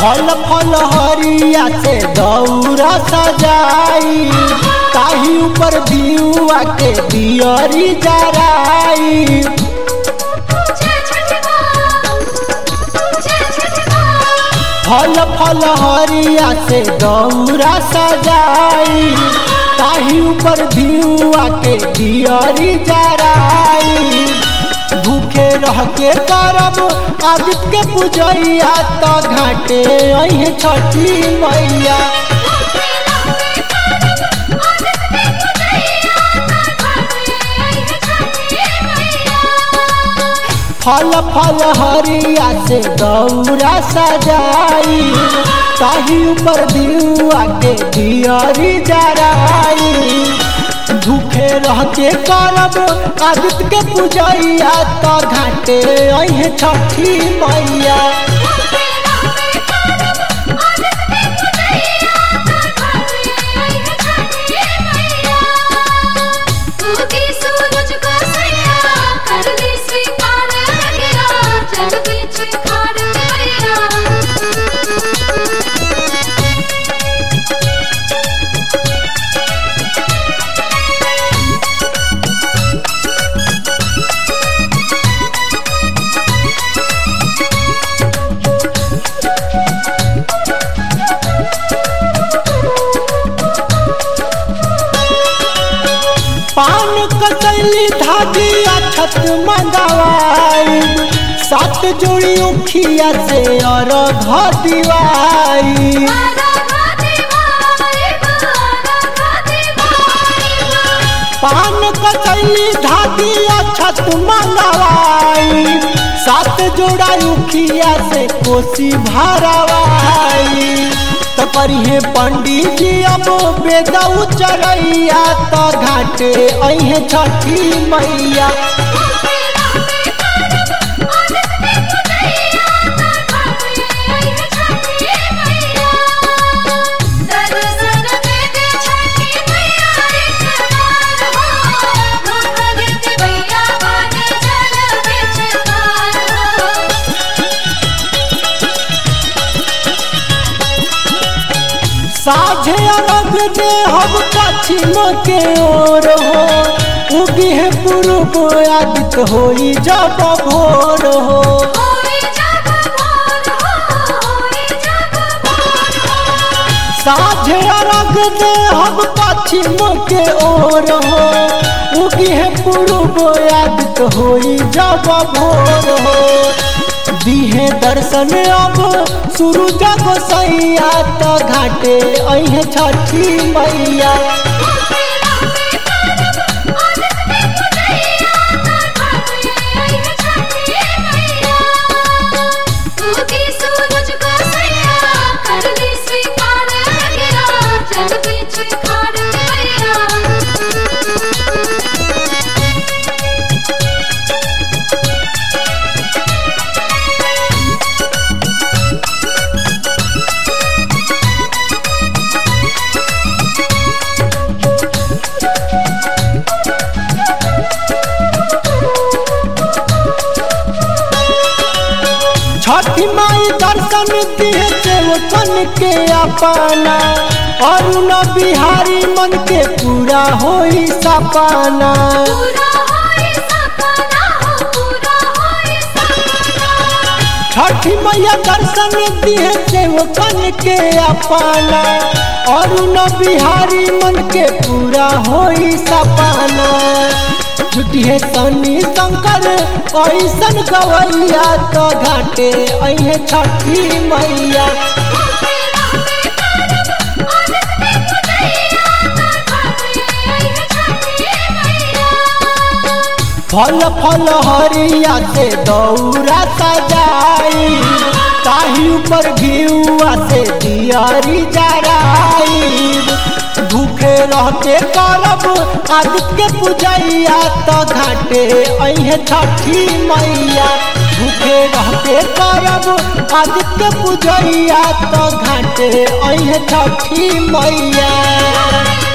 फल फल हरिया से दौरा सजाई ताही ऊपर दियुआ के दियरी जराई। फल फल हरिया से दौरा सजाई ताही ऊपर दियुआ के दियरी जराई। भूखे रह के करब आदित्य के पूजैया तो घाटे अहे छठी मैया। फल फल हरिया से दौरा सजाई ताही ऊपर दियुआ के दियरी जराई। भूखे रह के करब आदित्य के पूजैया तो घाटे अहे छठी मैया। पान कसैली धागी अछत मंगवाई 7 जोड़ी उखिया से अर्घ दिवाई। पान कसैली धागी अछत मंगवाई 7 जोड़ा उखिया से कोसी भरवाई। तो करिए पंडित जी अब बेदऊ चरैया तो घाटे अहे छठी मैया। साझे अर्घ दे हम पश्चिम के ओर हो उगी है पूर्व आदित होई जब भोर हो। साझे अर्घ दे हम पश्चिम के ओर हो उगी है पूर्व आदित होई जब भोर हो। दिहे दर्शन अब सूरज गोसैया तो घाटे अहे छठी मैया। छठी माई दर्शन दिए सेवकन के अपना अरुण बिहारी मन के पूरा होई सपना। छठी मैया दर्शन दिए सेवकन के अपना अरुण बिहारी मन के पूरा होई सपना। छुटिए सनी शंकर ऐसन गवैया तो घाटे अहे छठी मैया। फल फल हरिया से दौरा सजाई ताही ऊपर घिउआ से दियरी जराई। भूखे रह के करब आदित्य के पूजैया तो घाटे अहे छठी मैया। भूखे रह के करब आदित्य के पूजैया तो घाटे अहे छठी मैया।